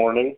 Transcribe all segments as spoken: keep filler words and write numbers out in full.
morning.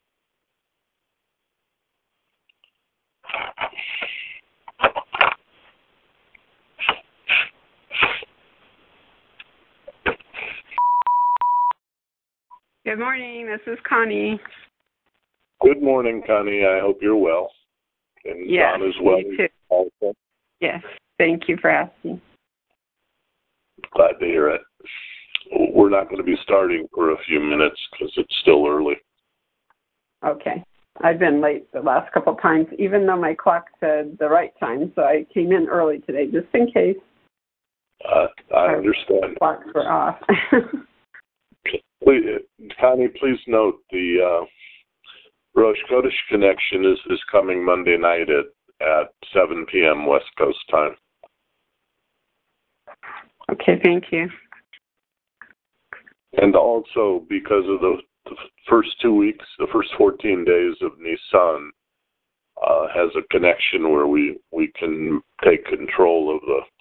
Good morning. This is Connie. Good morning, Connie. I hope you're well. And yes, Don as well. Me too. Also. Yes. Thank you for asking. Glad to hear it. We're not going to be starting for a few minutes because it's still early. Okay. I've been late the last couple of times, even though my clock said the right time, so I came in early today just in case. Uh, I understand. Clocks were off. Please, Connie, please note the uh, Rosh Chodesh Connection is, is coming Monday night at, at seven p.m. West Coast time. Okay, thank you. And also, because of the, the first two weeks, the first fourteen days of Nisan, uh, has a connection where we, we can take control of the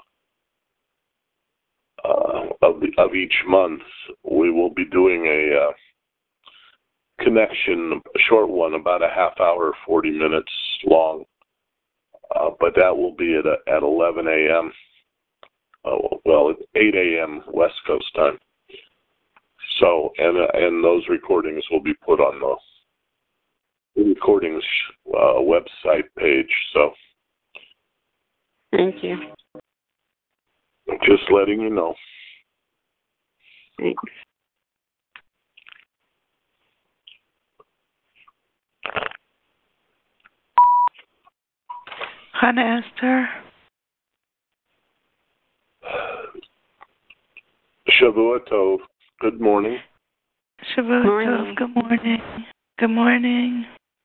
Uh, of the of each month. We will be doing a uh, connection, a short one, about a half hour, forty minutes long. Uh, but that will be at a, at eleven a.m. Uh, well, it's eight a.m. West Coast time. So, and uh, and those recordings will be put on the recordings uh, website page. So, thank you. Just letting you know. Thanks. Hannah Esther. Shavua Tov. Good morning. Shavua Tov. Good morning. Good morning.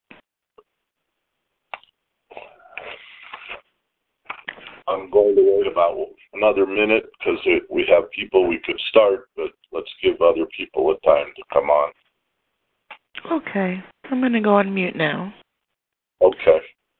I'm going to wait about another minute because we have people we could start, but let's give other people a time to come on. Okay. I'm going to go on mute now. Okay.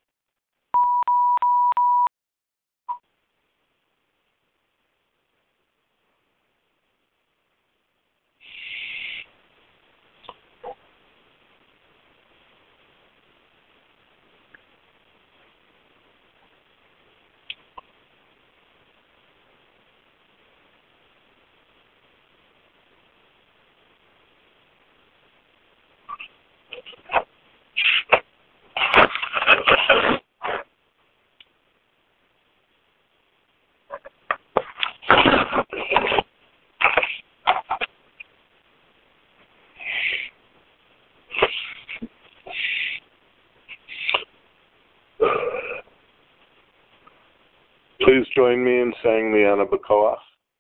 Please join me in saying the Ana B'Koach.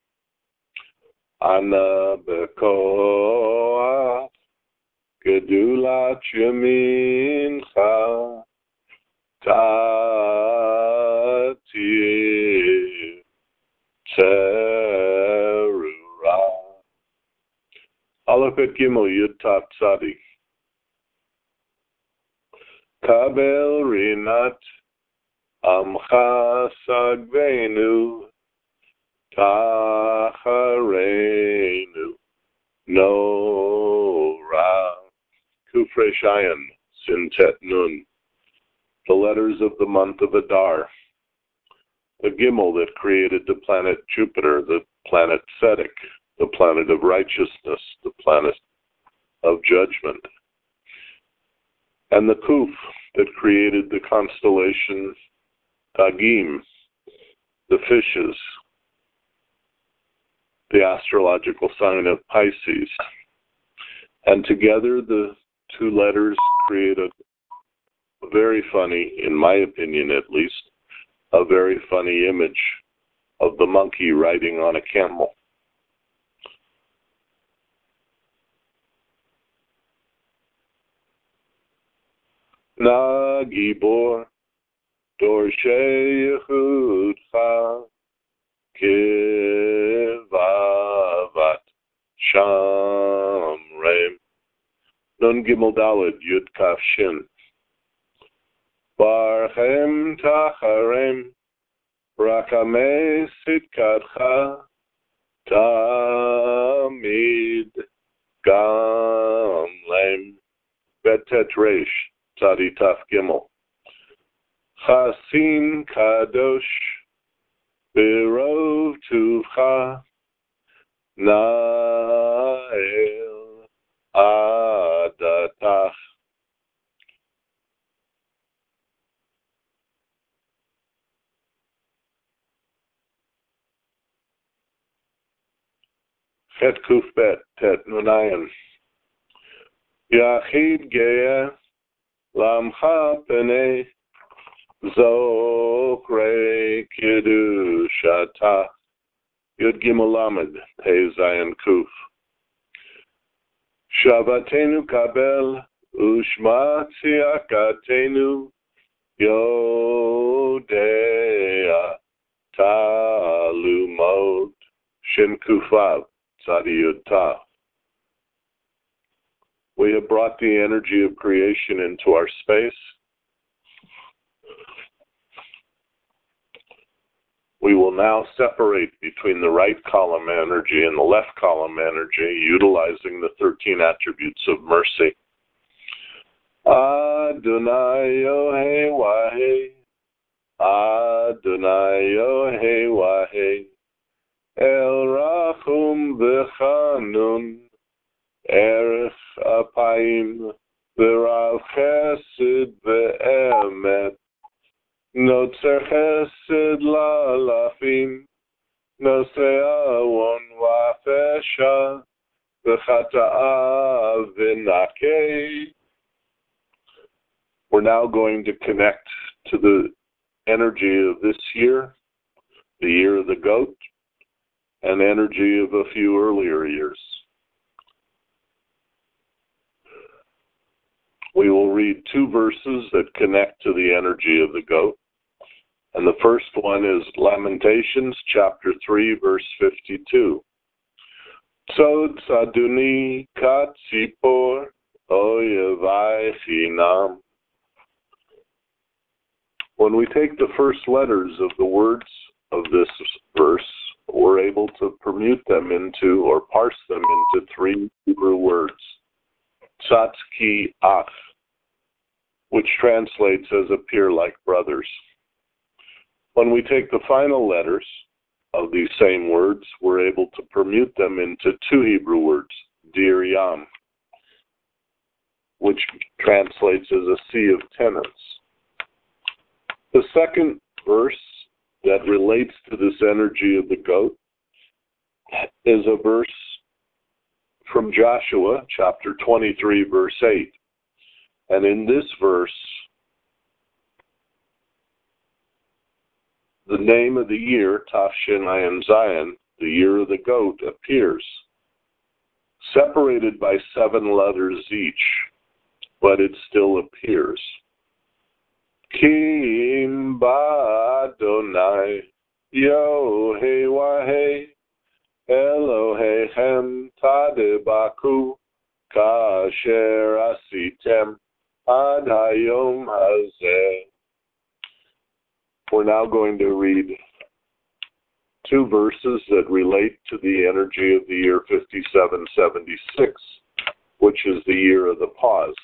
Ana B'Koach, Gedulat Yamincha, Tatir Terura. Aleph et Gimel Yud Tat Tzadik. Kabel Rinat Amcha Sagvenu Tacharenu Nora Kufre Shayan Sintet Nun. The letters of the month of Adar. The Gimel that created the planet Jupiter, the planet Tzedek, the planet of righteousness, the planet of judgment. And the Kuf that created the constellation Dagim, the fishes, the astrological sign of Pisces. And together the two letters create a very funny, in my opinion at least, a very funny image of the monkey riding on a camel. Na Gibor Dorshei Yehudcha Kivavat Shamreim Nun Gimel Daled Yud Kaf Shin Barchem Tacharem Rakame Sitkatcha Tamid Gamlem tet resh, tzadi taf gimel. Chasim kadosh, berov tuvcha, na'el adatach. Chet kuf bet, tet nunayan. Yachid geya, lamcha penei, zokre kiddushata. Yud gimel lamed, pei zayin kuf. Shavatenu kabel, ushma tziakatenu, yodea talumot, shin kufav, tzadi yud tav. We have brought the energy of creation into our space. We will now separate between the right column energy and the left column energy, utilizing the thirteen attributes of mercy. Adonai Yohei Wahei, Adonai Yohei Wahei, El Rachum V'Chanun, Erech Apayim, V'Rav Chesed V'Emet, Notzer Chesed La'alafim, Nosei Awon V'Afesha, V'Chata'a V'Nakei. We're now going to connect to the energy of this year, the year of the goat, and energy of a few earlier years. We will read two verses that connect to the energy of the goat. And the first one is Lamentations chapter three, verse fifty-two. Tzod tzaduni katzipor oyevai chinam. When we take the first letters of the words of this verse, we're able to permute them into or parse them into three Hebrew words. Tzatzki ach, which translates as appear like brothers. When we take the final letters of these same words, we're able to permute them into two Hebrew words, Dir Yam, which translates as a sea of tenants. The second verse that relates to this energy of the goat is a verse from Joshua, chapter twenty-three, verse eight. And in this verse, the name of the year, Tafshin Ayin Zayin, the year of the goat, appears, separated by seven letters each, but it still appears. Kim ba'Adonai, Yohei Wahei, Elohechem tadebaku, kasher asitem, ad hayom hazeh. We're now going to read two verses that relate to the energy of the year fifty-seven seventy-six, which is the year of the pause.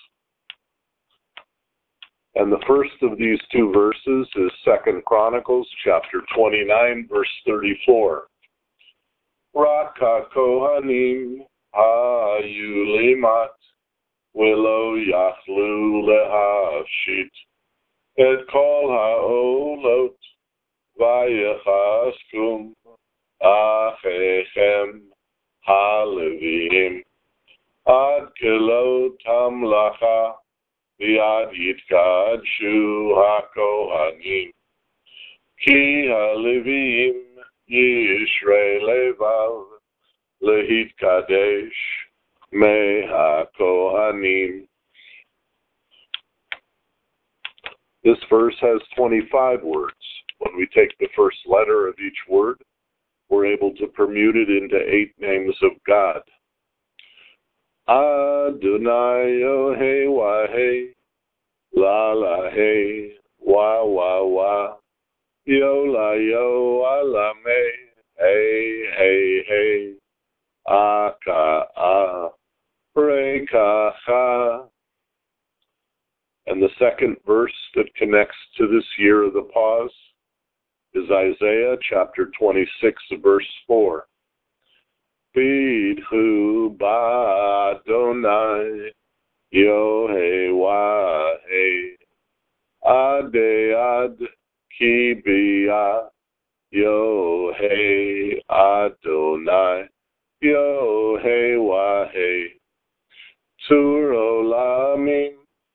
And the first of these two verses is Second Chronicles chapter twenty-nine, verse thirty-four. Raka kohanim ha'yulimat willo yachlu lehashit et kol ha'olot vayechaskum achechem ha'levim ad kelot hamlacha v'ad yitkadshu ha'kohanim ki ha'levim Yishrei levav lehitkadesh me ha'kohanim. This verse has twenty-five words. When we take the first letter of each word, we're able to permute it into eight names of God. Adonai Yohei Wahei, La La Hei, Wa Wa Wa, Yo La Yo Ala Me, Hey Hey Hey, Aka Ah, Reka Ha. And the second verse that connects to this year of the pause is Isaiah chapter twenty-six, verse four. Bidhu ba Adonai Yohei Ade ad Kibia Yohei Adonai Yohei Wahe Turolamim.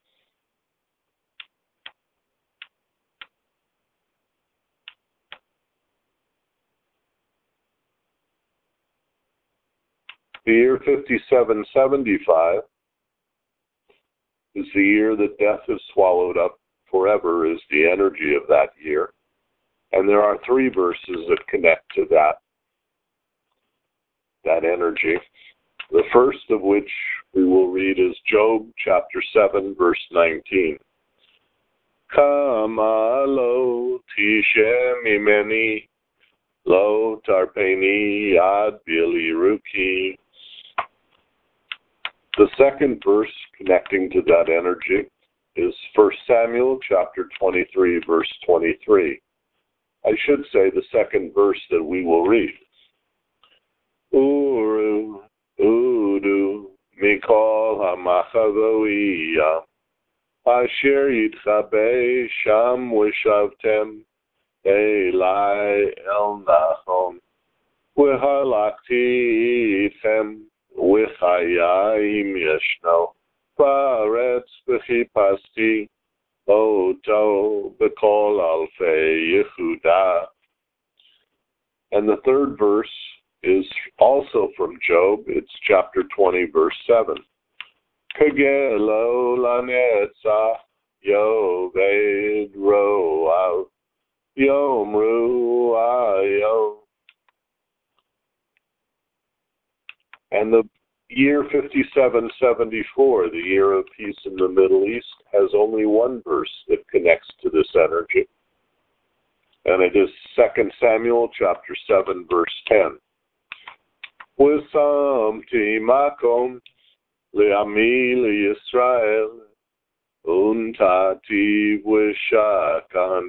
The year fifty-seven seventy-five is the year that death is swallowed up forever, is the energy of that year. And there are three verses that connect to that, that energy. The first of which we will read is Job chapter seven, verse nineteen. Kama lo tishem imeni lo tarpeni yad biliruki. The second verse connecting to that energy is First Samuel chapter twenty-three, verse twenty-three. I should say the second verse that we will read. Uru, Udu, Mikol HaMachavoiyah, Asher Yitchabe Sham Wishavtem, Elai El Nachon, V'halakti Itchem, V'chayayim Yeshno, V'aretz V'chipasti, Oto B'kol Alfei Yehuda. And the third verse is also from Job. It's chapter twenty, verse seven. Kagelo lanetzach yoved ro'av yomru ayo. And the year fifty-seven seventy-four, the year of peace in the Middle East, has only one verse that connects to this energy. And it is Second Samuel chapter seven, verse ten. V'samti makom le'ami le'Yisrael untati v'shakan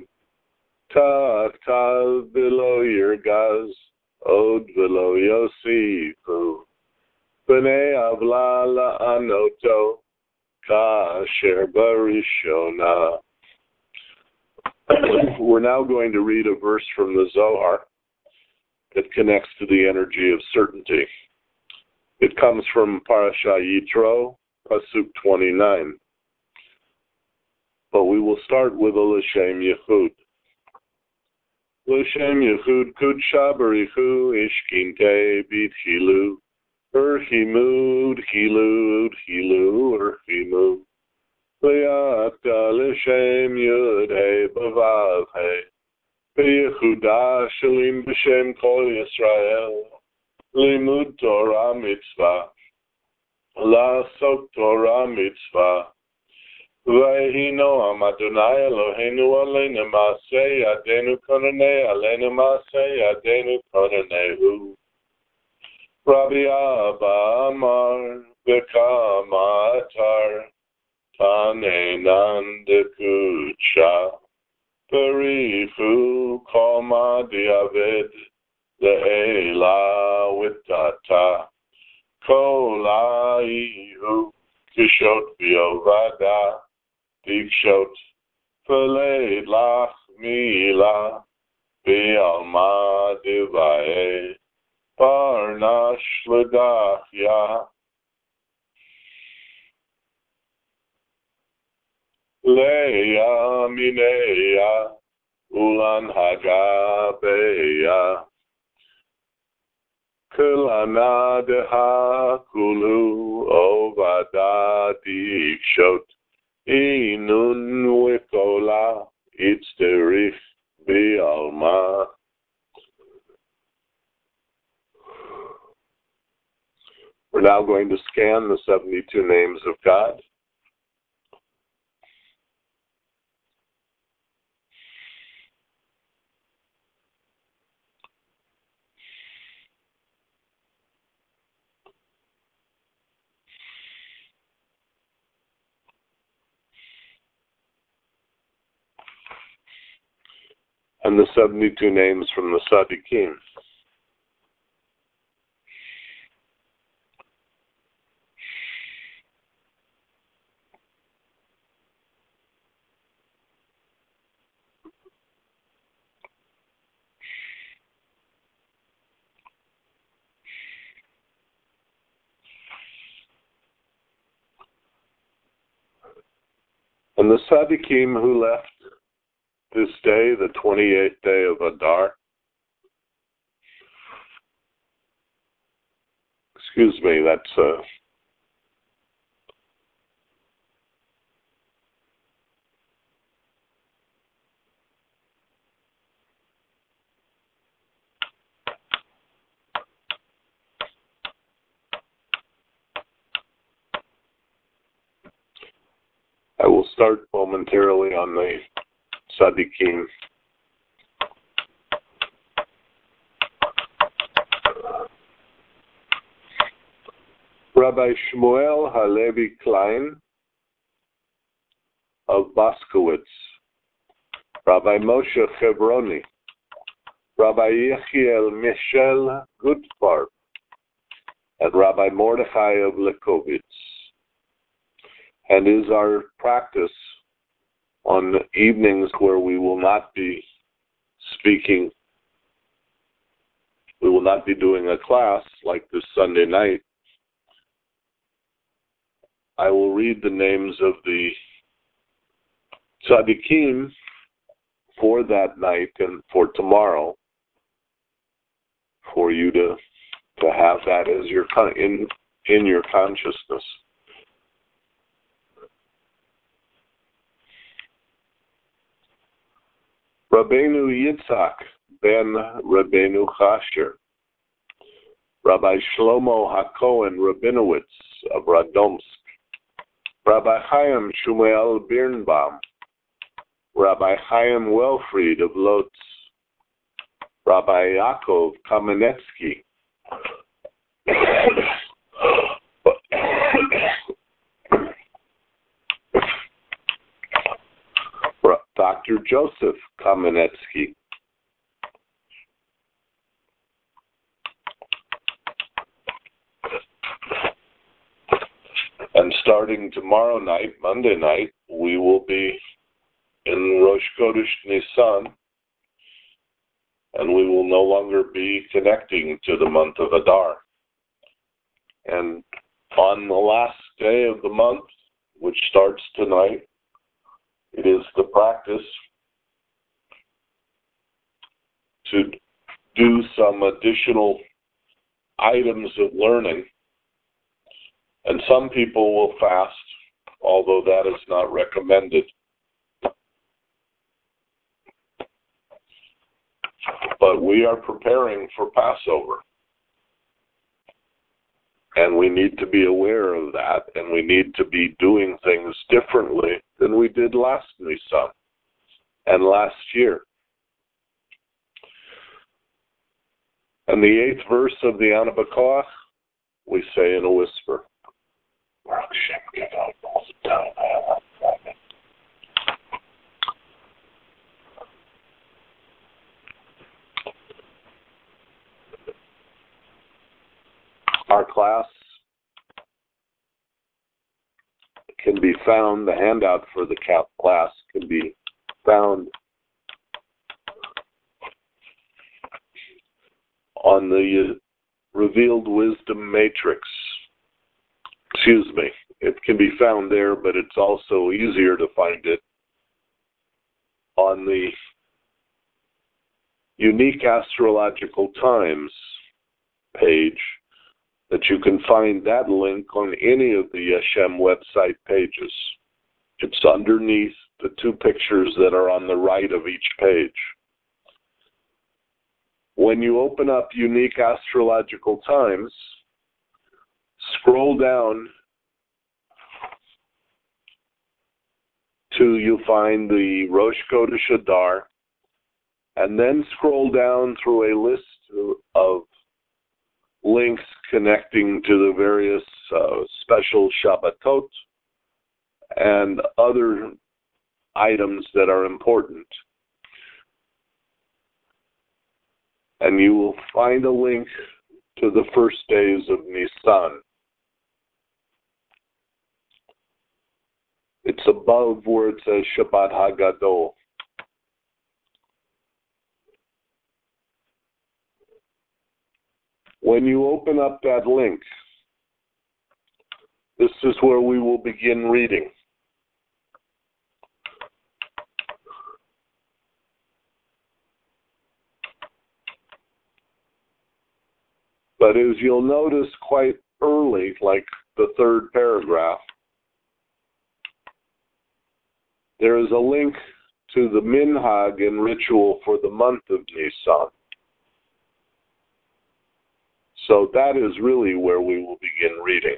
taktal v'lo yirgaz od v'lo yosifu b'nei avla la'anoto kasher barishona. We're now going to read a verse from the Zohar that connects to the energy of certainty. It comes from Parasha Yitro, Pasuk twenty-nine. But we will start with a L'Shem Yechud. L'Shem Yechud Kudsha Barichu Ishkinte B'Tchilu Urchimu D'Chilu D'Chilu Urchimu Le'ata L'Shem Yud He B'Vav He B'Yehuda Shalim B'Shem Kol Yisrael Limud Torah Mitzvah La'asok Torah Mitzvah V'Yehi Noam Adonai Eloheinu Aleinu Ma'aseh Yadenu Konanei Aleinu Ma'aseh Yadenu Konanehu. Rabbi Abba Amar B'Kama Atar Tanenan Dekucha Barichu Koma Diaved Le'ela Wittata Kola Ihu Kishot Biovada Dikshot V'leid Lach Mila Bi'alma Divaye Barnash L'Dachya Leia Mineia Ulan Hagabeya Kulana Deha Kulu Ovada Dikshot Inun Wikola Itzderich Bialma. We're now going to scan the seventy-two names of God. and the seventy-two names from the Tzaddikim. And the Tzaddikim who left this day, the twenty-eighth day of Adar, excuse me, that's uh, I will start momentarily on the Tzaddikim. Rabbi Shmuel Halevi Klein of Boskowitz, Rabbi Moshe Chevroni, Rabbi Yechiel Michel Gutfarb, and Rabbi Mordechai of Lekovitz. And is our practice on evenings where we will not be speaking, we will not be doing a class like this Sunday night. I will read the names of the Tzaddikim for that night and for tomorrow, for you to to have that as your in in your consciousness. Rabbeinu Yitzhak ben Rabbeinu Chasher, Rabbi Shlomo HaKohen Rabinowitz of Radomsk, Rabbi Chaim Shmuel Birnbaum, Rabbi Chaim Welfried of Lotz, Rabbi Yaakov Kamenetsky, Doctor Joseph Kamenetsky, and starting tomorrow night, Monday night, we will be in Rosh Chodesh Nisan, and we will no longer be connecting to the month of Adar. And on the last day of the month, which starts tonight, it is the practice to do some additional items of learning. And some people will fast, although that is not recommended. But we are preparing for Passover. And we need to be aware of that, and we need to be doing things differently than we did last Nisan and last year. And the eighth verse of the Ana B'Koach, we say in a whisper. Our class can be found, the handout for the class can be found on the Revealed Wisdom Matrix. Excuse me. It can be found there, but it's also easier to find it on the Unique Astrological Times page, that you can find that link on any of the Hashem website pages. It's underneath the two pictures that are on the right of each page. When you open up Unique Astrological Times, scroll down to you find the Rosh Chodesh Adar, and then scroll down through a list of links connecting to the various uh, special Shabbatot and other items that are important. and you will find a link to the first days of Nisan. It's above where it says Shabbat Hagadol. When you open up that link, this is where we will begin reading. But as you'll notice quite early, like the third paragraph, there is a link to the minhag and ritual for the month of Nisan. So that is really where we will begin reading.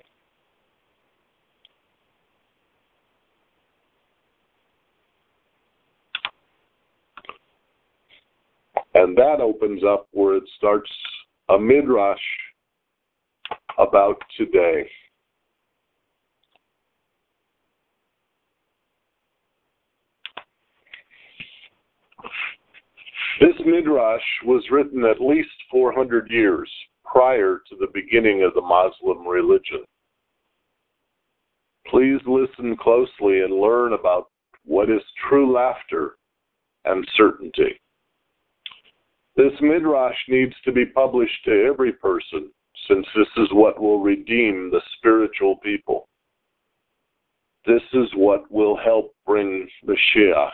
And that opens up where it starts a midrash about today. This midrash was written at least four hundred years prior to the beginning of the Muslim religion. Please listen closely and learn about what is true laughter and certainty. This midrash needs to be published to every person, since this is what will redeem the spiritual people. This is what will help bring Mashiach.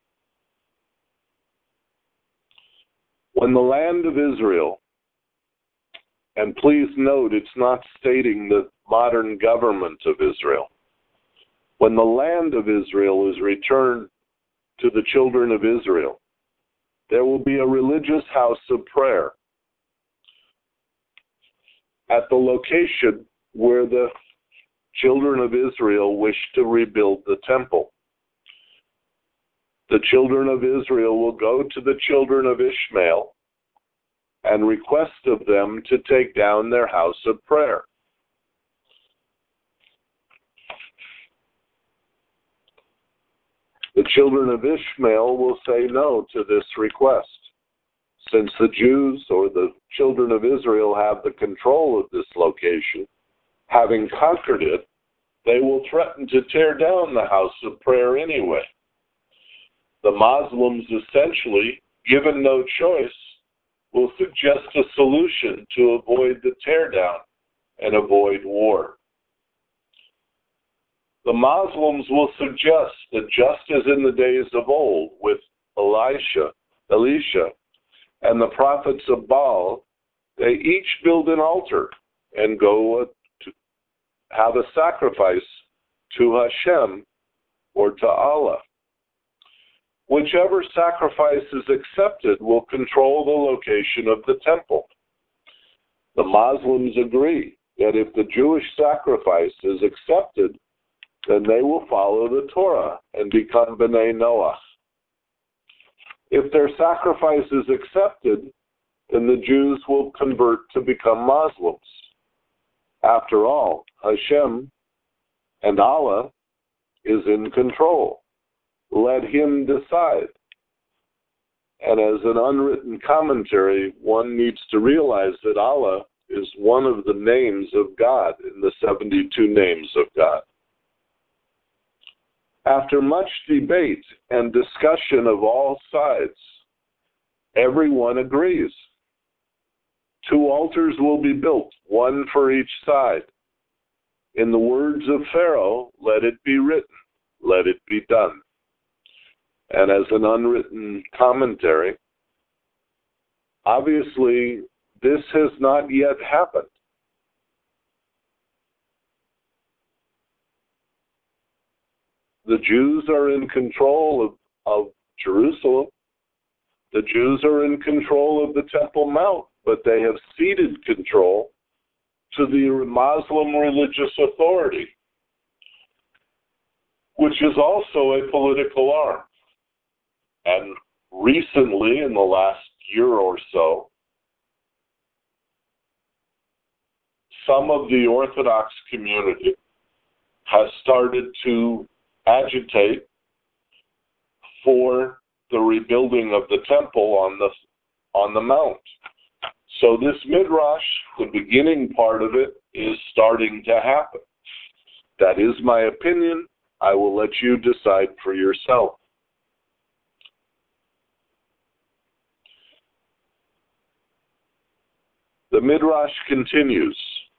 When the land of Israel, and please note it's not stating the modern government of Israel, when the land of Israel is returned to the children of Israel, there will be a religious house of prayer at the location where the children of Israel wish to rebuild the temple. The children of Israel will go to the children of Ishmael and request of them to take down their house of prayer. The children of Ishmael will say no to this request. Since the Jews or the children of Israel have the control of this location, having conquered it, they will threaten to tear down the house of prayer anyway. The Muslims essentially, given no choice, will suggest a solution to avoid the teardown and avoid war. The Muslims will suggest that just as in the days of old with Elisha, Elisha, and the prophets of Baal, they each build an altar and go to have a sacrifice to Hashem or to Allah. Whichever sacrifice is accepted will control the location of the temple. The Muslims agree that if the Jewish sacrifice is accepted, then they will follow the Torah and become B'nai Noach. If their sacrifice is accepted, then the Jews will convert to become Muslims. After all, Hashem and Allah is in control. Let him decide. And as an unwritten commentary, one needs to realize that Allah is one of the names of God in the seventy-two names of God. After much debate and discussion of all sides, everyone agrees. Two altars will be built, one for each side. In the words of Pharaoh, let it be written, let it be done. And as an unwritten commentary, obviously this has not yet happened. The Jews are in control of, of Jerusalem. The Jews are in control of the Temple Mount, but they have ceded control to the Muslim religious authority, which is also a political arm. And recently, in the last year or so, some of the Orthodox community has started to agitate for the rebuilding of the temple on the on the mount. So this midrash, the beginning part of it, is starting to happen. That is my opinion. I will let you decide for yourself. The midrash continues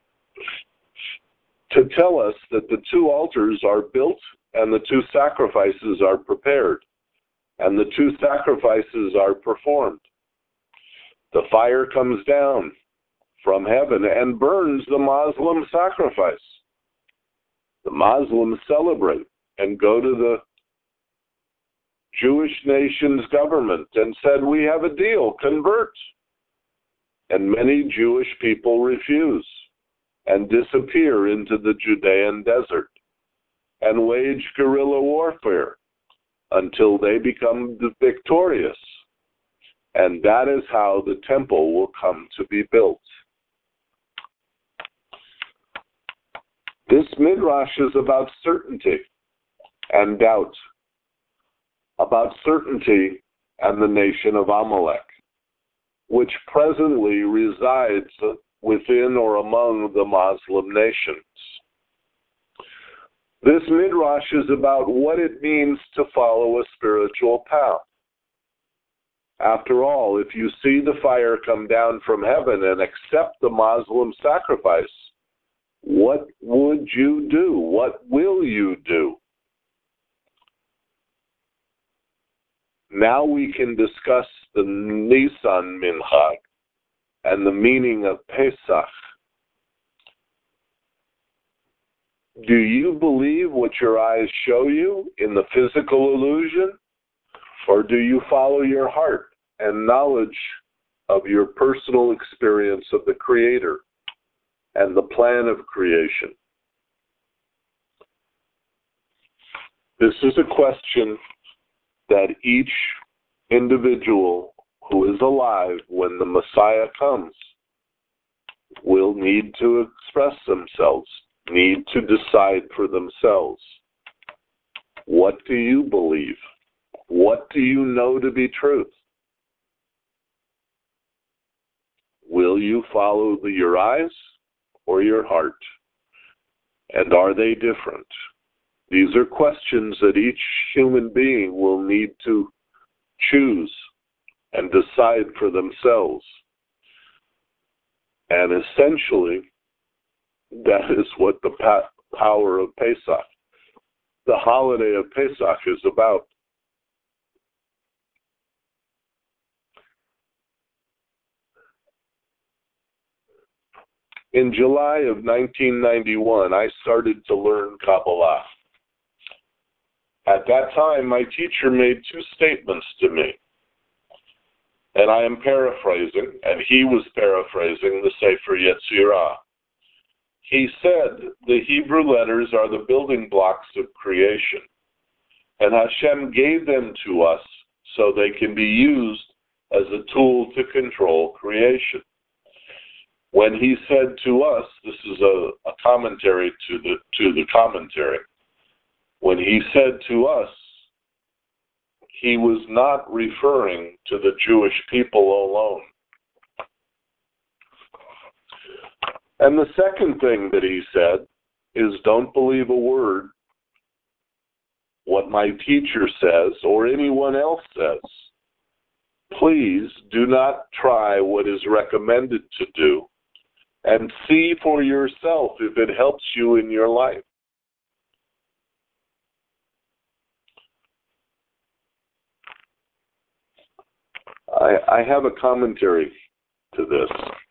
to tell us that the two altars are built and the two sacrifices are prepared and the two sacrifices are performed. The fire comes down from heaven and burns the Muslim sacrifice. The Muslims celebrate and go to the Jewish nation's government and said, "We have a deal, convert." And many Jewish people refuse and disappear into the Judean desert and wage guerrilla warfare until they become victorious. And that is how the temple will come to be built. This midrash is about certainty and doubt, about certainty and the nation of Amalek, which presently resides within or among the Muslim nations. This midrash is about what it means to follow a spiritual path. After all, if you see the fire come down from heaven and accept the Muslim sacrifice, what would you do? What will you do? Now we can discuss the Nisan Minchag and the meaning of Pesach. Do you believe what your eyes show you in the physical illusion? Or do you follow your heart and knowledge of your personal experience of the Creator and the plan of creation? This is a question that each individual who is alive when the Messiah comes will need to express themselves, need to decide for themselves. What do you believe? What do you know to be truth? Will you follow the, your eyes or your heart? And are they different? These are questions that each human being will need to choose and decide for themselves. And essentially, that is what the pa- power of Pesach, the holiday of Pesach, is about. In July of nineteen ninety-one, I started to learn Kabbalah. At that time, my teacher made two statements to me, and I am paraphrasing, and he was paraphrasing the Sefer Yetzirah. He said the Hebrew letters are the building blocks of creation, and Hashem gave them to us so they can be used as a tool to control creation. When he said to us, this is a, a commentary to the to the commentary, when he said to us, he was not referring to the Jewish people alone. And the second thing that he said is, don't believe a word what my teacher says or anyone else says. Please do not try what is recommended to do, and see for yourself if it helps you in your life. I, I have a commentary to this.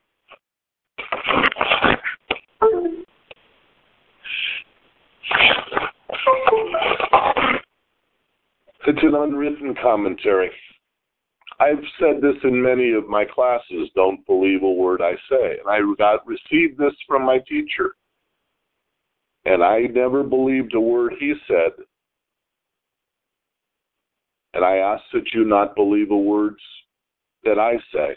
It's an unwritten commentary. I've said this in many of my classes, don't believe a word I say. And I got received this from my teacher. And I never believed a word he said. And I ask that you not believe a word that I say.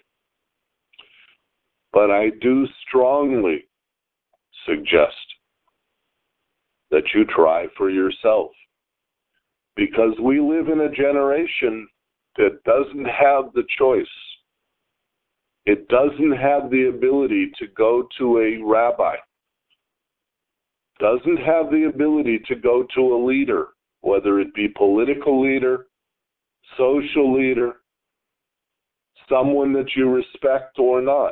But I do strongly suggest that you try for yourself. Because we live in a generation that doesn't have the choice. It doesn't have the ability to go to a rabbi, doesn't have the ability to go to a leader, whether it be political leader, social leader, someone that you respect or not.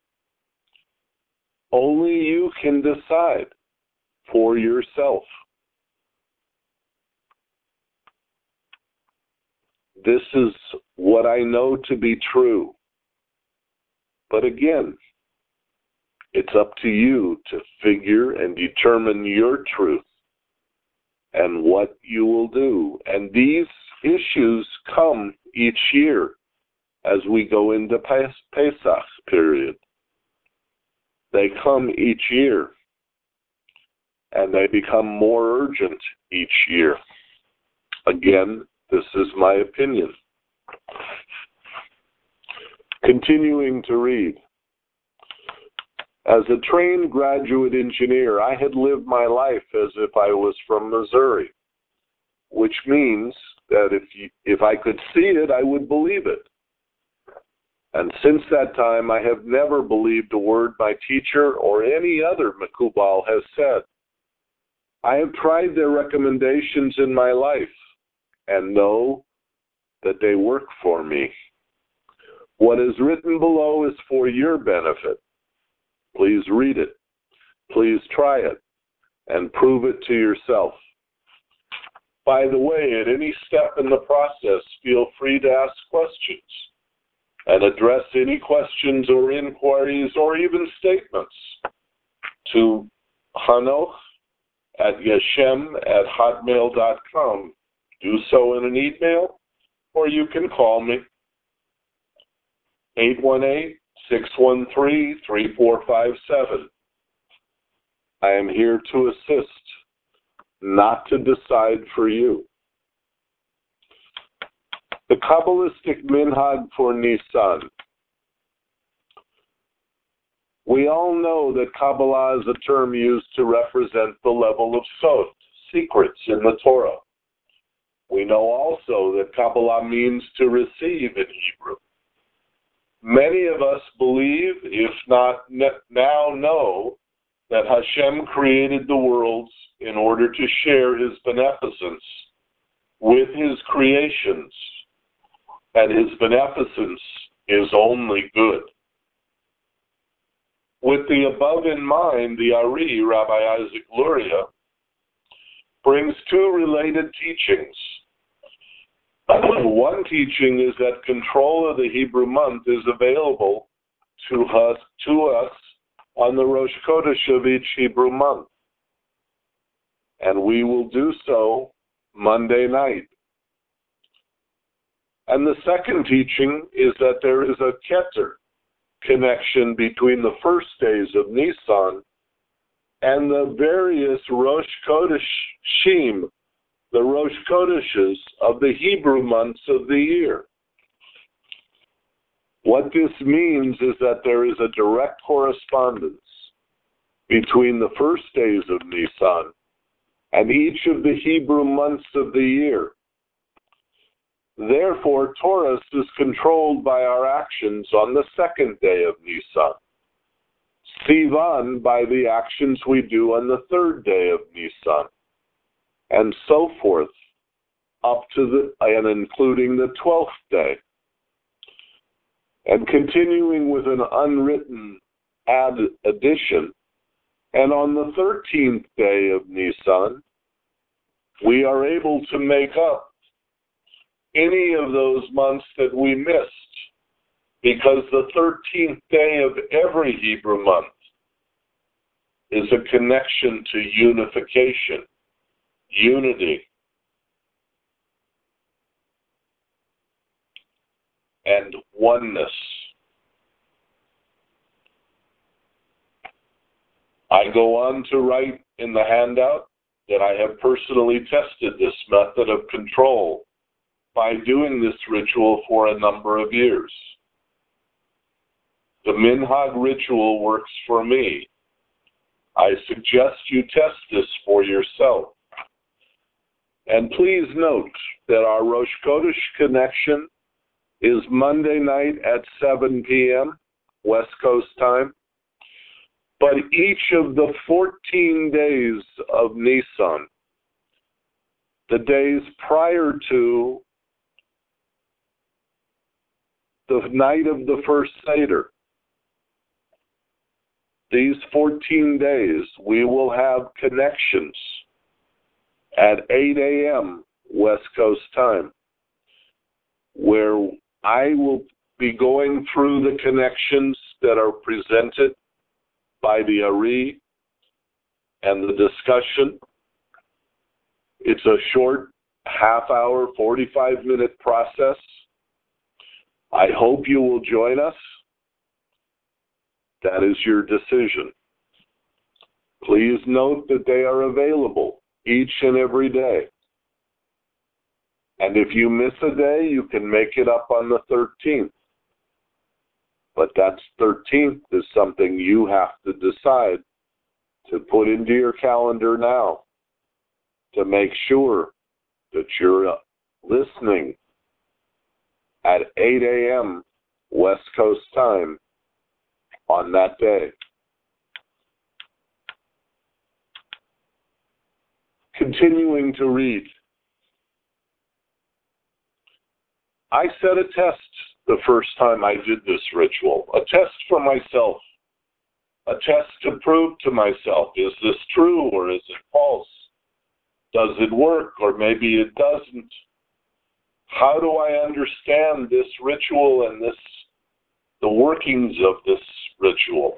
Only you can decide for yourself. This is what I know to be true. But again, it's up to you to figure and determine your truth and what you will do. And these issues come each year as we go into Pes- Pesach period. They come each year, and they become more urgent each year. Again, this is my opinion. Continuing to read. As a trained graduate engineer, I had lived my life as if I was from Missouri, which means that if you, if I could see it, I would believe it. And since that time, I have never believed a word my teacher or any other Makubal has said. I have tried their recommendations in my life and know that they work for me. What is written below is for your benefit. Please read it. Please try it and prove it to yourself. By the way, at any step in the process, feel free to ask questions and address any questions or inquiries or even statements to Hanoch at Yeshem at hotmail dot com. Do so in an email, or you can call me, eight one eight, six one three, three four five seven. I am here to assist, not to decide for you. The Kabbalistic minhag for Nisan. We all know that Kabbalah is a term used to represent the level of sod, secrets in the Torah. We know also that Kabbalah means to receive in Hebrew. Many of us believe, if not now know, that Hashem created the worlds in order to share his beneficence with his creations, and his beneficence is only good. With the above in mind, the Ari, Rabbi Isaac Luria, brings two related teachings. One teaching is that control of the Hebrew month is available to us, to us on the Rosh Chodesh of each Hebrew month. And we will do so Monday night. And the second teaching is that there is a Keter connection between the first days of Nisan and the various Rosh Chodesh Shim, the Rosh Chodeshes of the Hebrew months of the year. What this means is that there is a direct correspondence between the first days of Nisan and each of the Hebrew months of the year. Therefore, Taurus is controlled by our actions on the second day of Nisan, Sivan by the actions we do on the third day of Nisan, and so forth, up to the and including the twelfth day. And continuing with an unwritten add addition, and on the thirteenth day of Nisan, we are able to make up any of those months that we missed, because the thirteenth day of every Hebrew month is a connection to unification, unity, and oneness. I go on to write in the handout that I have personally tested this method of control by doing this ritual for a number of years. The Minhag ritual works for me. I suggest you test this for yourself. And please note that our Rosh Chodesh connection is Monday night at seven p.m. West Coast time. But each of the fourteen days of Nisan, the days prior to the night of the first Seder, these fourteen days, we will have connections at eight a.m. West Coast time, where I will be going through the connections that are presented by the Ari and the discussion. It's a short half hour, forty-five minute process. I hope you will join us. That is your decision. Please note that they are available each and every day. And if you miss a day, you can make it up on the thirteenth. But that thirteenth is something you have to decide to put into your calendar now to make sure that you're listening at eight a.m. West Coast time on that day. Continuing to read. I set a test the first time I did this ritual, a test for myself, a test to prove to myself, is this true or is it false? Does it work or maybe it doesn't? How do I understand this ritual and this, the workings of this ritual?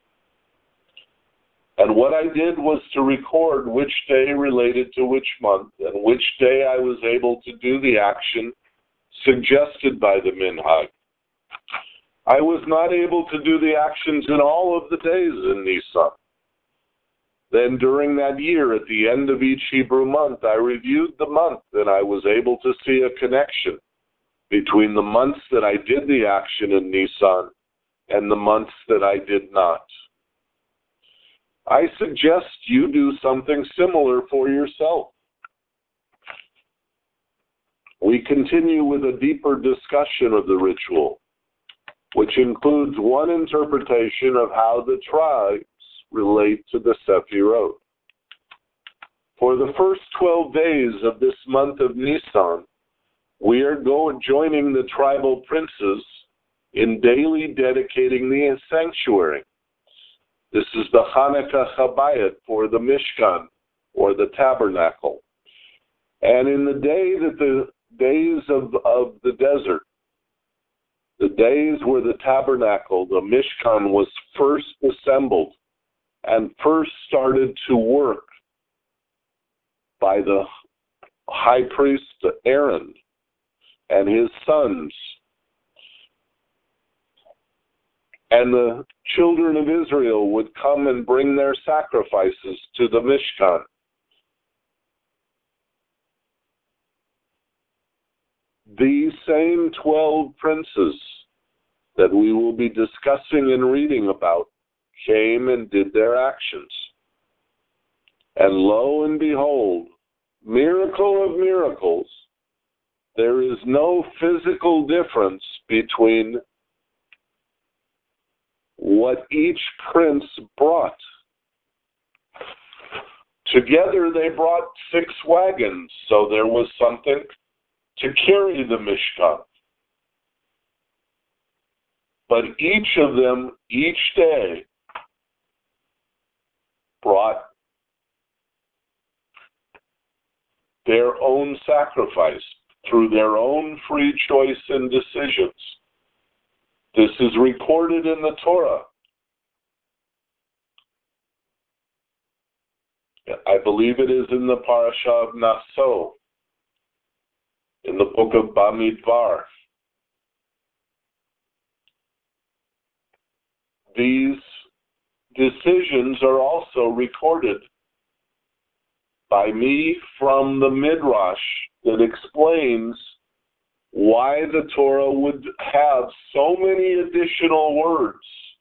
And what I did was to record which day related to which month and which day I was able to do the action suggested by the minhag. I was not able to do the actions in all of the days in Nisan. Then during that year, at the end of each Hebrew month, I reviewed the month and I was able to see a connection between the months that I did the action in Nisan and the months that I did not. I suggest you do something similar for yourself. We continue with a deeper discussion of the ritual, which includes one interpretation of how the tribes relate to the Sefirot. For the first twelve days of this month of Nisan, we are going joining the tribal princes in daily dedicating the sanctuary. This is the Hanukkah Chabayit for the Mishkan, or the tabernacle. And in the day that the days of, of the desert, the days where the tabernacle, the Mishkan, was first assembled and first started to work by the high priest Aaron and his sons, and the children of Israel would come and bring their sacrifices to the Mishkan. These same twelve princes that we will be discussing and reading about came and did their actions. And lo and behold, miracle of miracles, there is no physical difference between what each prince brought. Together they brought six wagons, so there was something to carry the Mishkan. But each of them, each day, brought their own sacrifice through their own free choice and decisions. This is recorded in the Torah. I believe it is in the parasha of Naso, in the book of Bamidbar. These decisions are also recorded by me from the Midrash that explains why the Torah would have so many additional words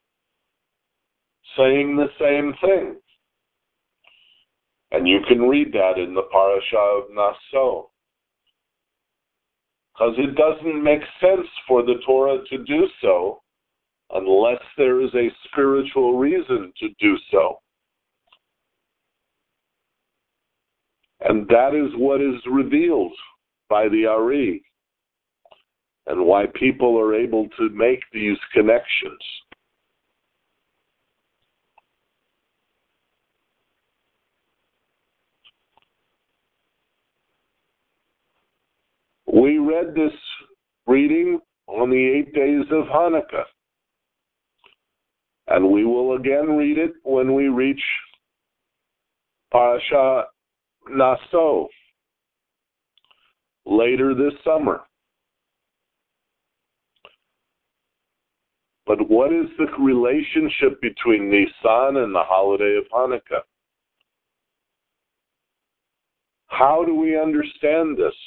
saying the same thing. And you can read that in the parasha of Naso. Because it doesn't make sense for the Torah to do so unless there is a spiritual reason to do so. And that is what is revealed by the Ari, and why people are able to make these connections. We read this reading on the eight days of Hanukkah, and we will again read it when we reach Parashat Naso later this summer. But what is the relationship between Nisan and the holiday of Hanukkah? How do we understand this?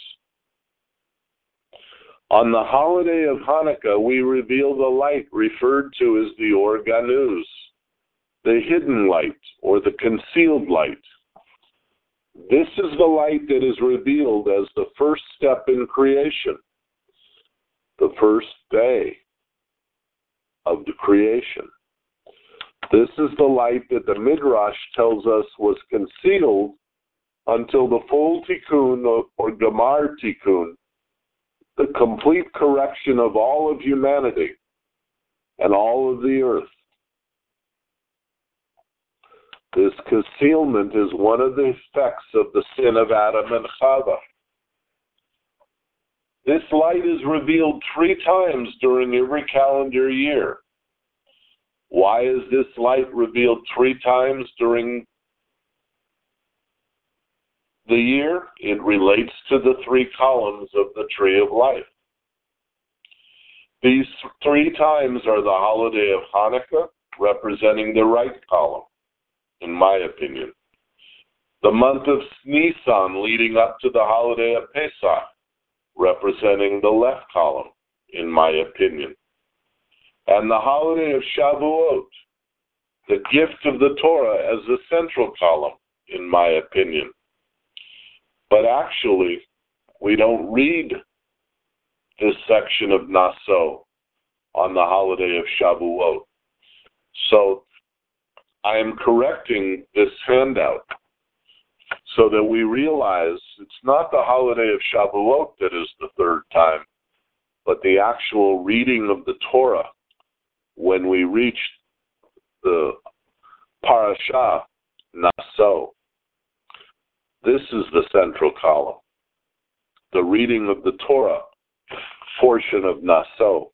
On the holiday of Hanukkah, we reveal the light referred to as the Or Ganuz, the hidden light or the concealed light. This is the light that is revealed as the first step in creation, the first day of the creation. This is the light that the Midrash tells us was concealed until the full tikkun or Gamar tikkun, the complete correction of all of humanity and all of the earth. This concealment is one of the effects of the sin of Adam and Chava. This light is revealed three times during every calendar year. Why is this light revealed three times during the year? It relates to the three columns of the Tree of Life. These three times are the holiday of Hanukkah, representing the right column, in my opinion. The month of Nisan leading up to the holiday of Pesach, representing the left column, in my opinion. And the holiday of Shavuot, the gift of the Torah, as the central column, in my opinion. But actually, we don't read this section of Naso on the holiday of Shavuot. So I am correcting this handout so that we realize it's not the holiday of Shavuot that is the third time, but the actual reading of the Torah when we reach the Parashah Naso. This is the central column, the reading of the Torah portion of Naso.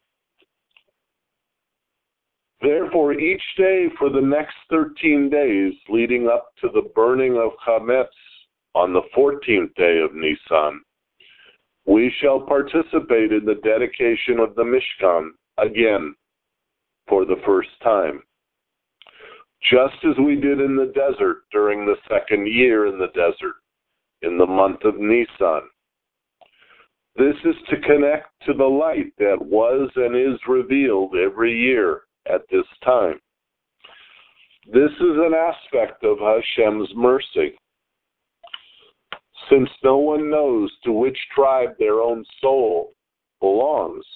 Therefore, each day for the next thirteen days leading up to the burning of Chametz on the fourteenth day of Nisan, we shall participate in the dedication of the Mishkan again for the first time, just as we did in the desert during the second year in the desert, in the month of Nisan. This is to connect to the light that was and is revealed every year at this time. This is an aspect of Hashem's mercy. Since no one knows to which tribe their own soul belongs,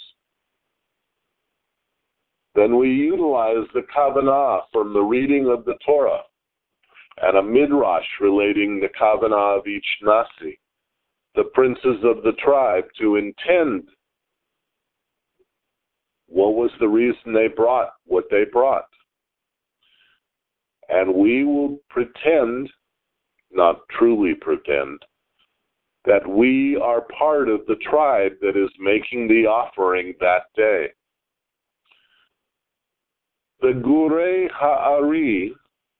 then we utilize the Kavanah from the reading of the Torah and a midrash relating the Kavanah of each Nasi, the princes of the tribe, to intend what was the reason they brought what they brought. And we will pretend, not truly pretend, that we are part of the tribe that is making the offering that day. The Gurei Ha'ari,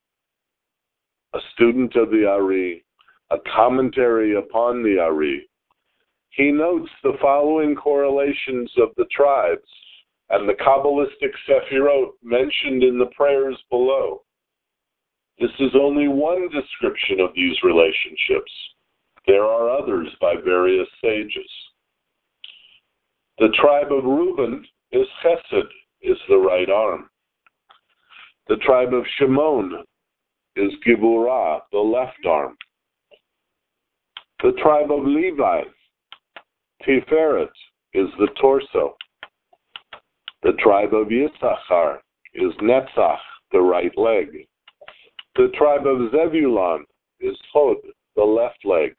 a student of the Ari, a commentary upon the Ari, he notes the following correlations of the tribes and the Kabbalistic Sefirot mentioned in the prayers below. This is only one description of these relationships. There are others by various sages. The tribe of Reuben is Chesed, is the right arm. The tribe of Shimon is Giburah, the left arm. The tribe of Levi, Tiferet, is the torso. The tribe of Yisachar is Netzach, the right leg. The tribe of Zebulun is Hod, the left leg.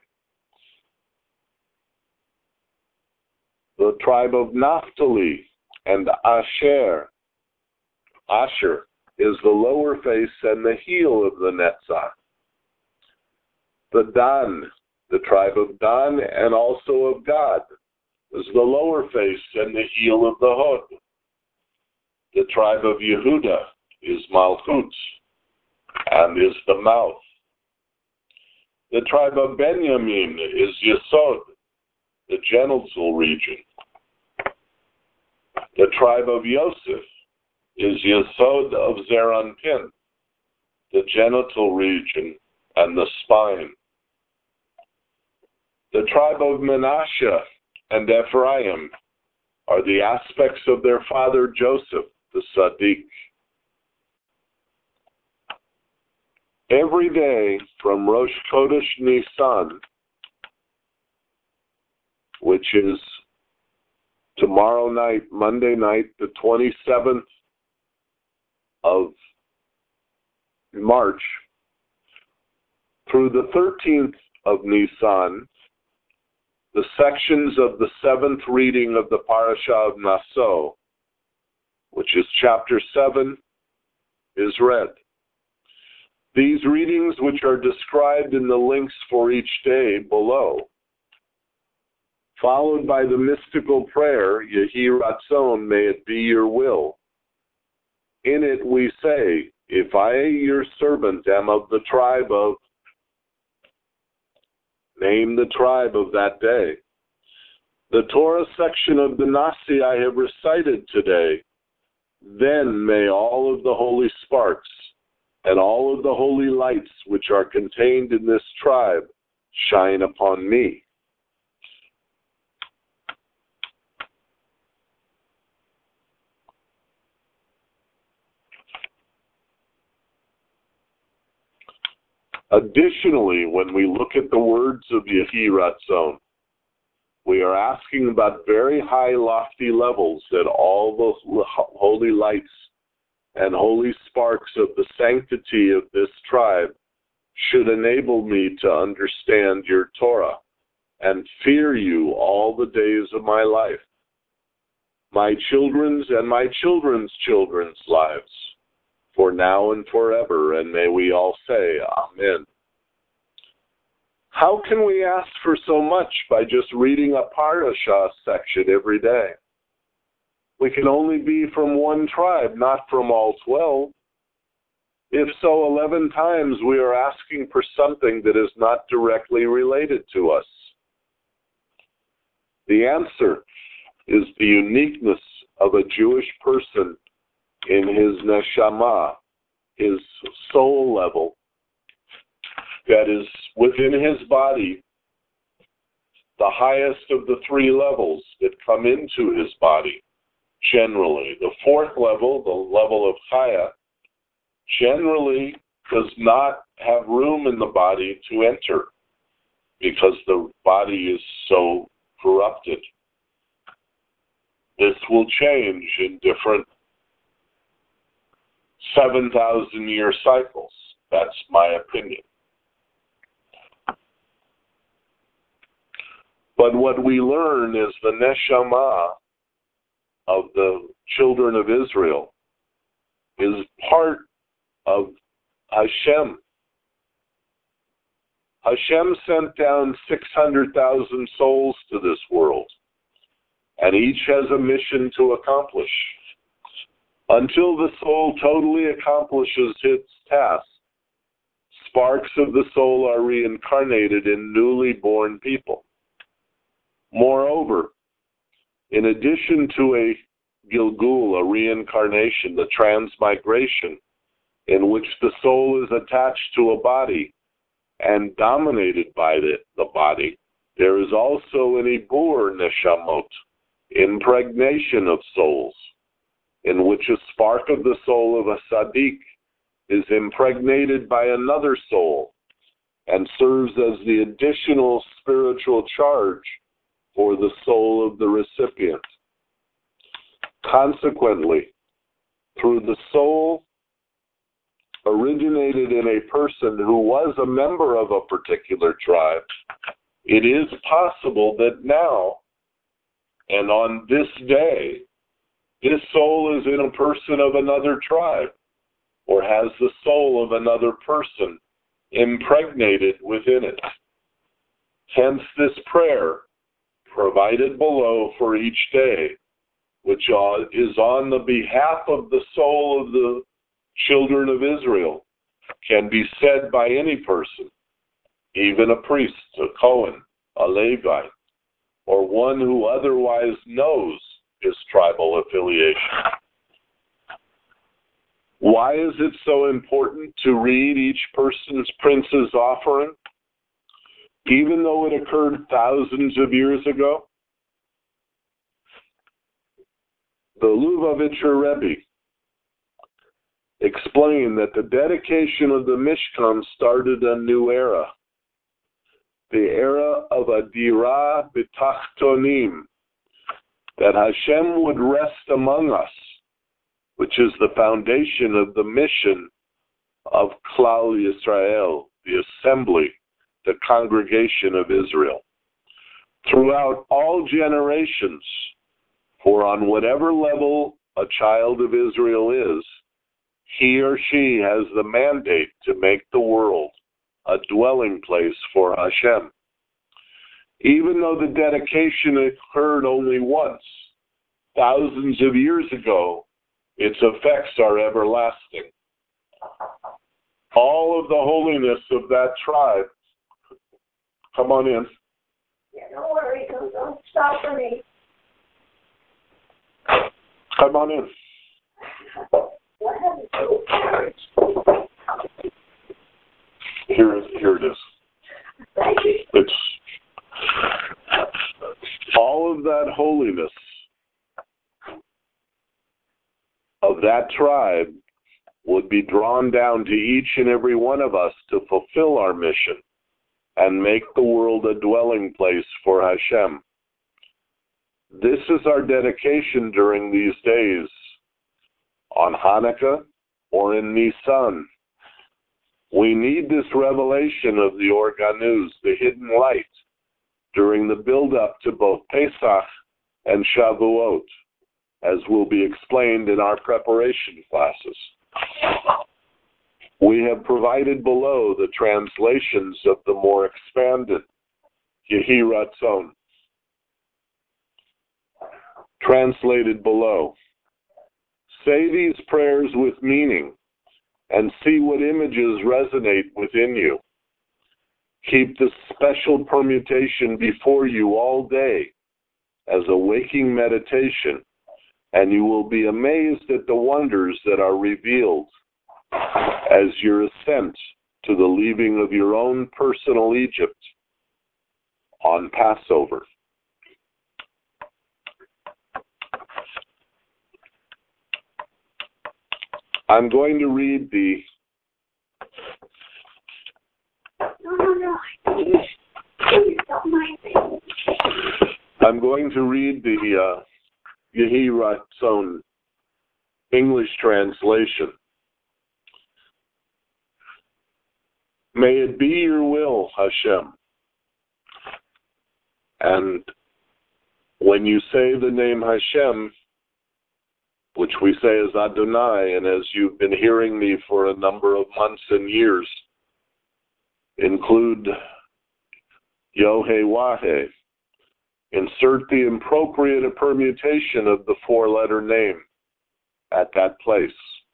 The tribe of Naphtali and Asher, Asher is the lower face and the heel of the Netzach. The Dan, the tribe of Dan and also of Gad, is the lower face and the heel of the Hod. The tribe of Yehuda is Malchut and is the mouth. The tribe of Benjamin is Yesod, the genital region. The tribe of Yosef is Yesod of Zeranpin, the genital region and the spine. The tribe of Manasseh and Ephraim are the aspects of their father Joseph, the Sadiq. Every day from Rosh Chodesh Nisan, which is tomorrow night, Monday night, the twenty-seventh of March, through the thirteenth of Nisan, the sections of the seventh reading of the Parasha of Naso, which is chapter seven, is read. These readings, which are described in the links for each day below, followed by the mystical prayer, Yehi Ratzon, may it be your will. In it we say, if I, your servant, am of the tribe of, name the tribe of that day. The Torah section of the Nasi I have recited today, then may all of the holy sparks and all of the holy lights which are contained in this tribe shine upon me. Additionally, when we look at the words of Yehi Ratzon, we are asking about very high, lofty levels that all the holy lights and holy sparks of the sanctity of this tribe should enable me to understand your Torah and fear you all the days of my life, my children's and my children's children's lives, for now and forever, and may we all say, Amen. How can we ask for so much by just reading a parasha section every day? We can only be from one tribe, not from all twelve. If so, eleven times we are asking for something that is not directly related to us. The answer is the uniqueness of a Jewish person in his neshama, his soul level, that is within his body, the highest of the three levels that come into his body. Generally, the fourth level, the level of Chaya, generally does not have room in the body to enter because the body is so corrupted. This will change in different seven thousand year cycles. That's my opinion. But what we learn is the neshama of the children of Israel is part of Hashem. Hashem sent down six hundred thousand souls to this world, and each has a mission to accomplish. Until the soul totally accomplishes its task, sparks of the soul are reincarnated in newly born people. Moreover, in addition to a Gilgul, a reincarnation, the transmigration, in which the soul is attached to a body and dominated by the, the body, there is also an Ibur Neshamot, impregnation of souls, in which a spark of the soul of a Sadiq is impregnated by another soul and serves as the additional spiritual charge for the soul of the recipient. Consequently, through the soul originated in a person who was a member of a particular tribe, it is possible that now, and on this day, this soul is in a person of another tribe, or has the soul of another person impregnated within it. Hence this prayer, provided below for each day, which is on the behalf of the soul of the children of Israel, can be said by any person, even a priest, a Cohen, a Levite, or one who otherwise knows his tribal affiliation. Why is it so important to read each person's prince's offering, even though it occurred thousands of years ago? The Lubavitcher Rebbe explained that the dedication of the Mishkan started a new era, the era of a Dira B'Tachtonim, that Hashem would rest among us, which is the foundation of the mission of Klal Yisrael, the assembly, the congregation of Israel, throughout all generations. For on whatever level a child of Israel is, he or she has the mandate to make the world a dwelling place for Hashem. Even though the dedication occurred only once, thousands of years ago, its effects are everlasting. All of the holiness of that tribe, come on in. Yeah, don't worry, don't, don't stop for me. Come on in. Here is here it is. Thank you. It's all of that holiness of that tribe would be drawn down to each and every one of us to fulfill our mission and make the world a dwelling place for Hashem. This is our dedication during these days, on Hanukkah or in Nisan. We need this revelation of the Organuz, the hidden light, during the build-up to both Pesach and Shavuot, as will be explained in our preparation classes. We have provided below the translations of the more expanded Yehi Ratzon. Translated below. Say these prayers with meaning and see what images resonate within you. Keep this special permutation before you all day as a waking meditation, and you will be amazed at the wonders that are revealed as your ascent to the leaving of your own personal Egypt on Passover. I'm going to read the No, no, no. Please, please don't mind me. I'm going to read the uh, Yehi Ratzon English translation. May it be your will, Hashem. And when you say the name Hashem, which we say is Adonai, and as you've been hearing me for a number of months and years, include Yohe-Wahe. Insert the appropriate permutation of the four-letter name at that place.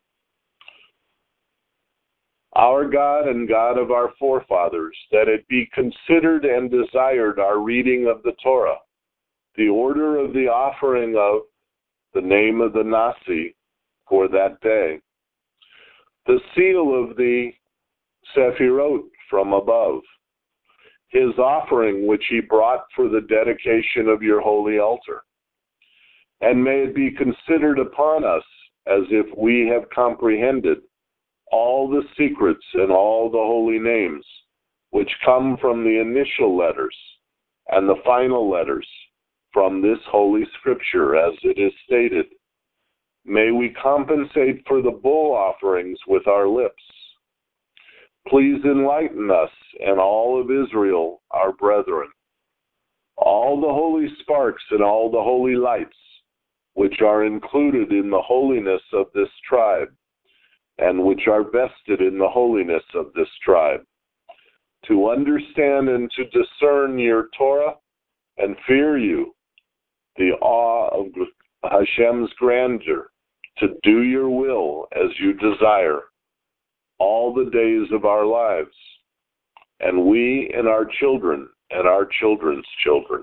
Our God and God of our forefathers, that it be considered and desired our reading of the Torah, the order of the offering of the name of the Nasi for that day, the seal of the Sephirot from above, his offering which he brought for the dedication of your holy altar. And may it be considered upon us as if we have comprehended all the secrets and all the holy names which come from the initial letters and the final letters from this holy scripture, as it is stated May we compensate for the bull offerings with our lips. Please enlighten us and all of Israel, our brethren, all the holy sparks and all the holy lights, which are included in the holiness of this tribe, and which are vested in the holiness of this tribe, to understand and to discern your Torah and fear you, the awe of Hashem's grandeur, to do your will as you desire all the days of our lives, and we and our children and our children's children.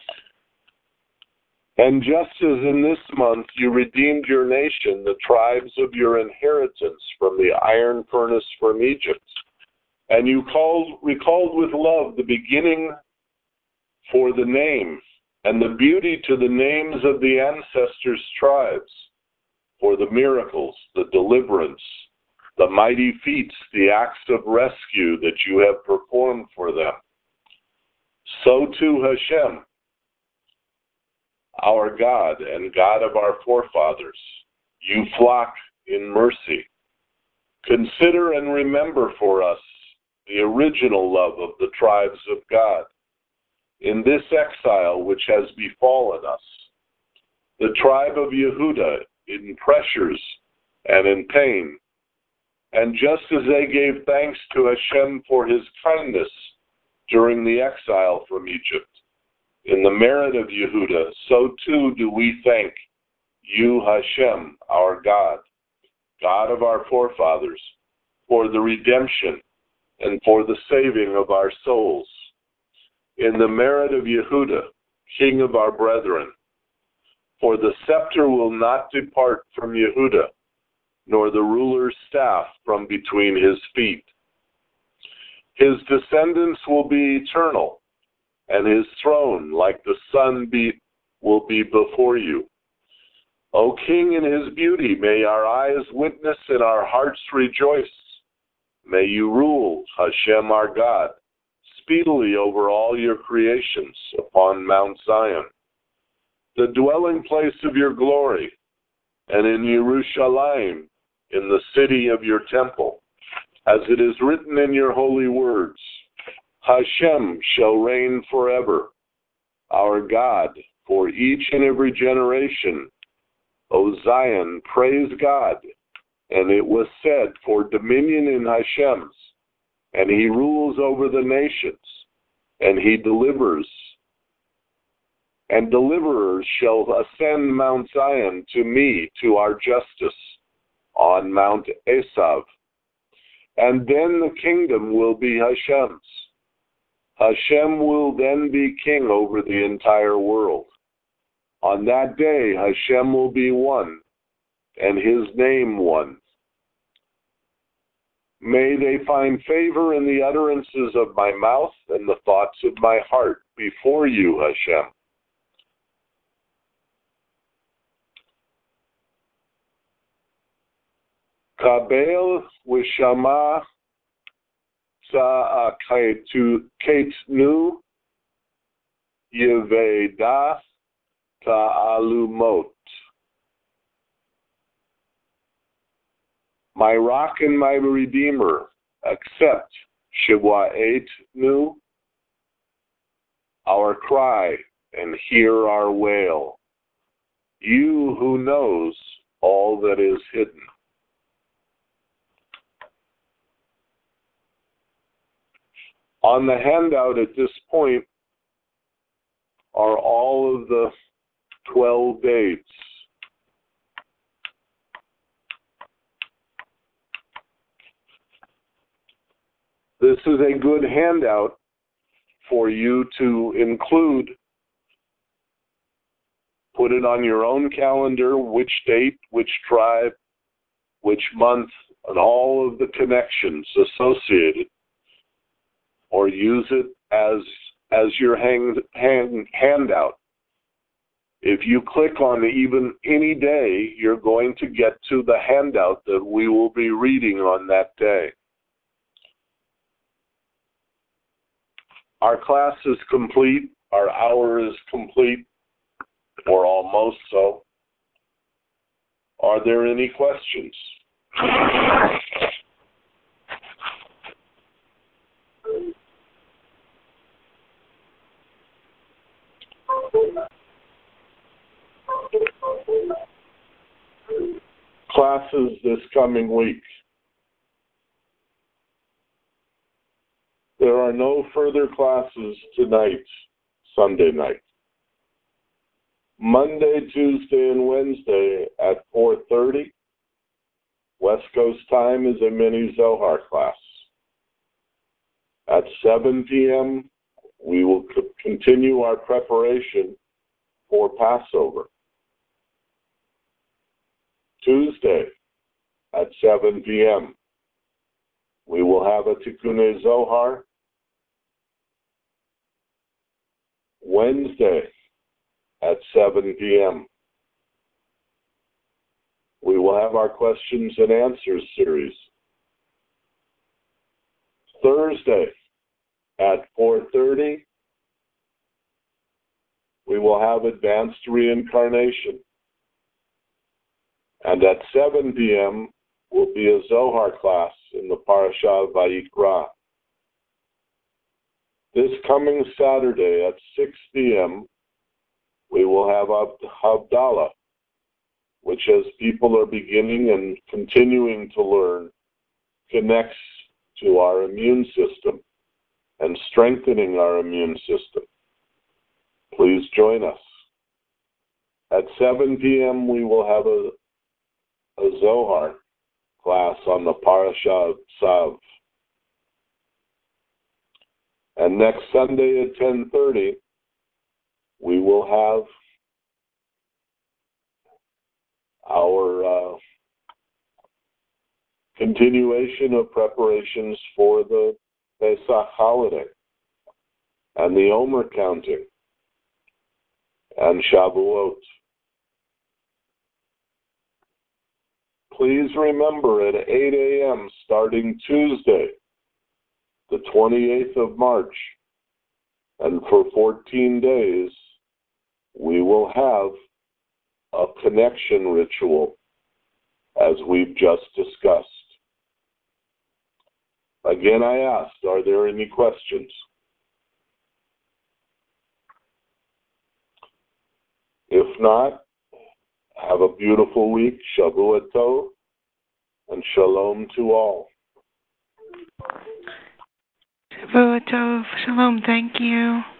And just as in this month you redeemed your nation, the tribes of your inheritance from the iron furnace from Egypt, and you called, recalled with love the beginning for the name and the beauty to the names of the ancestors' tribes, for the miracles, the deliverance, the mighty feats, the acts of rescue that you have performed for them. So too Hashem, our God and God of our forefathers, you flock in mercy. Consider and remember for us the original love of the tribes of God in this exile which has befallen us. The tribe of Yehuda in pressures and in pain. And just as they gave thanks to Hashem for his kindness during the exile from Egypt, in the merit of Yehuda, so too do we thank you, Hashem, our God, God of our forefathers, for the redemption and for the saving of our souls. In the merit of Yehuda, King of our brethren, for the scepter will not depart from Yehuda, nor the ruler's staff from between his feet. His descendants will be eternal, and his throne, like the sun, be, will be before you. O King, in his beauty, may our eyes witness and our hearts rejoice. May you rule, Hashem our God, speedily over all your creations upon Mount Zion, the dwelling place of your glory, and in Yerushalayim, in the city of your temple, as it is written in your holy words, Hashem shall reign forever, our God, for each and every generation. O Zion, praise God. And it was said, for dominion in Hashem's, and he rules over the nations, and he delivers. And deliverers shall ascend Mount Zion to me, to our justice, on Mount Esav. And then the kingdom will be Hashem's. Hashem will then be king over the entire world. On that day, Hashem will be one, and his name one. May they find favor in the utterances of my mouth and the thoughts of my heart before you, Hashem. Kabel v'shama sa'aketnu yeveda ta'alumot. My rock and my redeemer, accept Shewa'etnu, our cry, and hear our wail. You who knows all that is hidden. On the handout at this point are all of the twelve dates. This is a good handout for you to include. Put it on your own calendar, which date, which tribe, which month, and all of the connections associated. Or use it as as your hang, hang, handout. If you click on even any day, you're going to get to the handout that we will be reading on that day. Our class is complete. Our hour is complete, or almost so. Are there any questions? Classes this coming week. There are no further classes tonight, Sunday night. Monday, Tuesday, and Wednesday at four thirty, West Coast time is a mini Zohar class. At seven p.m., we will c- continue our preparation for Passover. Tuesday at seven p.m., we will have a Tikkunei Zohar. Wednesday at seven p.m., we will have our questions and answers series. Thursday at four thirty, we will have advanced reincarnation. And at seven p.m. will be a Zohar class in the Parashah of Vayikra. This coming Saturday at six p.m., we will have Havdalah, which, as people are beginning and continuing to learn, connects to our immune system and strengthening our immune system. Please join us. At seven p.m., we will have a, a Zohar class on the Parashah of Tzav. And next Sunday at ten thirty, we will have our uh, continuation of preparations for the Pesach holiday and the Omer counting and Shavuot. Please remember at eight a.m. starting Tuesday, the twenty-eighth of March, and for fourteen days, we will have a connection ritual, as we've just discussed. Again, I asked, are there any questions? If not, have a beautiful week, Shavua Tov, and Shalom to all. Shavua Tov, Shalom, thank you.